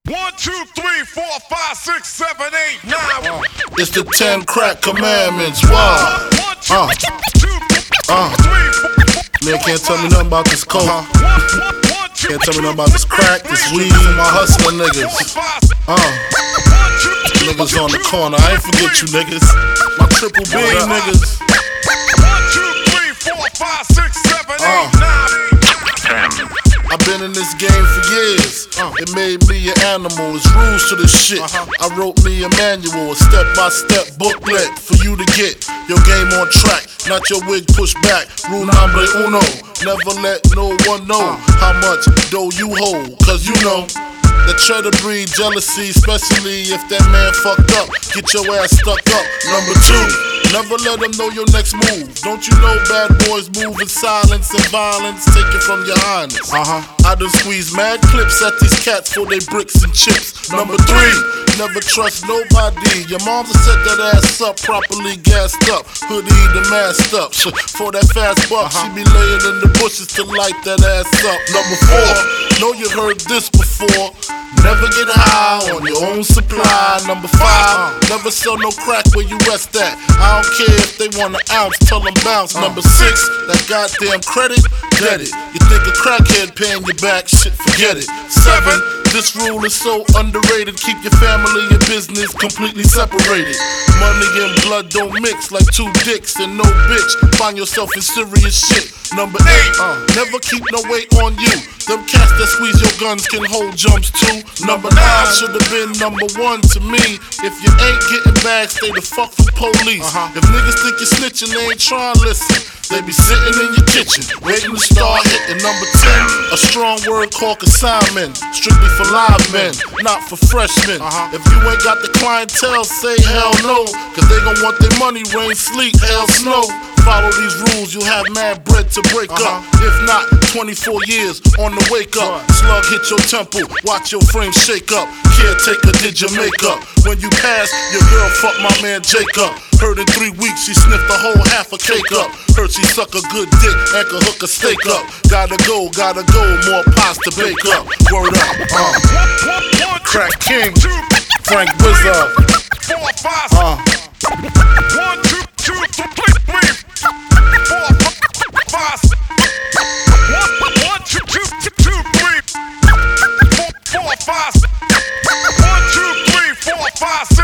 1, 2, 3, 4, 5, 6, 7, 8, 9. It's the 10 crack commandments. Wow. 1, 2, 3, 4, Man can't tell me nothing about this coke. 1, 2, Can't tell me nothing about this crack, this weed, and my hustling niggas. Niggas on the corner, I ain't forget you niggas. My triple B niggas. 1, 2, 3, 4, 5, 6, 7, 8, 9. I've been in this game for years. It made me an animal. There's rules to this shit. I wrote me a manual, a step-by-step booklet for you to get your game on track, not your wig pushed back. Rule number uno: never let no one know how much dough you hold, cause you know that try to breed jealousy, especially if that man fucked up. Get your ass stuck up. Number 2, never let them know your next move. Don't you know bad boys move in silence and violence? Take it from your highness. I done squeeze mad clips at these cats for they bricks and chips. Number 3, never trust nobody. Your mom's set that ass up, properly gassed up, hoodie the masked up. For that fast buck, she be laying in the bushes to light that ass up. Number 4, know you heard this before. Never get high on your own supply. Number 5, never sell no crack where you rest at. I don't care if they want an ounce, tell them bounce. Number 6, that goddamn credit, get it. You think a crackhead paying you back, shit, forget it. 7, this rule is so underrated. Keep your family and business completely separated. Money and blood don't mix like 2 dicks and no bitch. Find yourself in serious shit. Number 8, never keep no weight on you. Them cats that squeeze your guns can hold jumps too. Number 9 should have been number 1 to me. If you ain't getting back, stay the fuck from police. If niggas think you're snitching, they ain't trying to listen. They be sitting in your kitchen, waiting to start hitting. Number 10, a strong word called consignment, strictly for live men, not for freshmen. If you ain't got the clientele, say hell no, cause they gon' want their money, rain, sleet, hell, snow. Follow these rules, you'll have mad bread to break up. If not, 24 years on the wake up. Slug hit your temple, watch your frame shake up. Caretaker did your makeup. When you pass, your girl fucked my man Jacob. Heard in 3 weeks she sniffed the whole half a cake up. Heard she suck a good dick and could hook a steak up. Gotta go, more pies to bake up. Word up, Crack King, Frank Wizard. 4, 5, 1, 2, 2, 3, 4, 5. 1, 2, 2, 2, 3, 4, 5. 1, 2, 3, 4, 5.